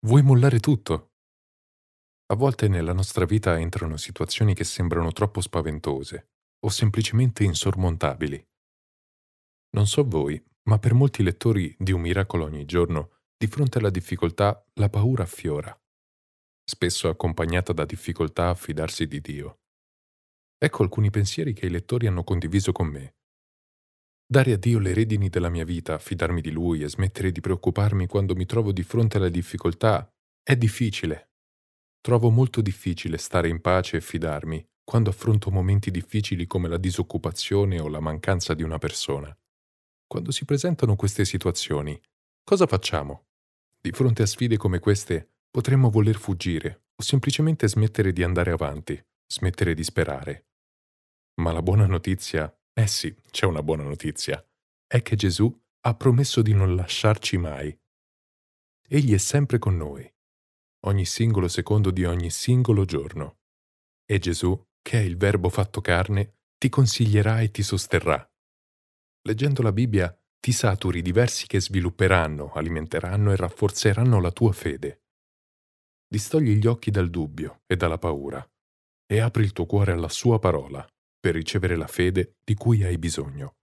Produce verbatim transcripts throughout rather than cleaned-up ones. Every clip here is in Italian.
Vuoi mollare tutto? A volte nella nostra vita entrano situazioni che sembrano troppo spaventose o semplicemente insormontabili. Non so voi, ma per molti lettori di Un miracolo ogni giorno, di fronte alla difficoltà, la paura affiora, spesso accompagnata da difficoltà a fidarsi di Dio. Ecco alcuni pensieri che i lettori hanno condiviso con me. Dare a Dio le redini della mia vita, fidarmi di Lui e smettere di preoccuparmi quando mi trovo di fronte alle difficoltà è difficile. Trovo molto difficile stare in pace e fidarmi quando affronto momenti difficili come la disoccupazione o la mancanza di una persona. Quando si presentano queste situazioni, cosa facciamo? Di fronte a sfide come queste potremmo voler fuggire o semplicemente smettere di andare avanti, smettere di sperare. Ma la buona notizia, eh sì, c'è una buona notizia, è che Gesù ha promesso di non lasciarci mai. Egli è sempre con noi, ogni singolo secondo di ogni singolo giorno. E Gesù, che è il Verbo fatto carne, ti consiglierà e ti sosterrà. Leggendo la Bibbia ti saturi di versi che svilupperanno, alimenteranno e rafforzeranno la tua fede. Distogli gli occhi dal dubbio e dalla paura e apri il tuo cuore alla sua parola per ricevere la fede di cui hai bisogno.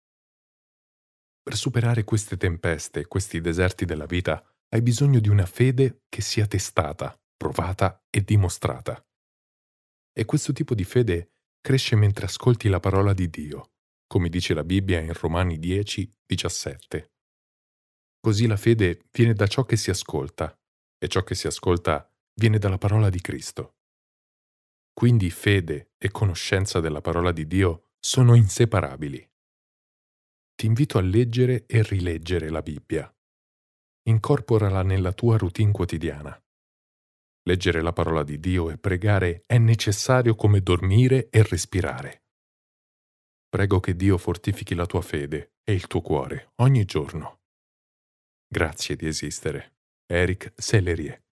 Per superare queste tempeste, questi deserti della vita, hai bisogno di una fede che sia testata, provata e dimostrata. E questo tipo di fede cresce mentre ascolti la parola di Dio, come dice la Bibbia in Romani dieci, diciassette. Così la fede viene da ciò che si ascolta, e ciò che si ascolta viene dalla parola di Cristo. Quindi fede e conoscenza della parola di Dio sono inseparabili. Ti invito a leggere e rileggere la Bibbia. Incorporala nella tua routine quotidiana. Leggere la parola di Dio e pregare è necessario come dormire e respirare. Prego che Dio fortifichi la tua fede e il tuo cuore ogni giorno. Grazie di esistere. Eric Sellerie.